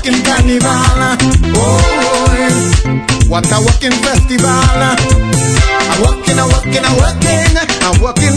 walking carnival. Oh, what a walking festival. I'm walking, I'm walking, I'm walking, I'm walking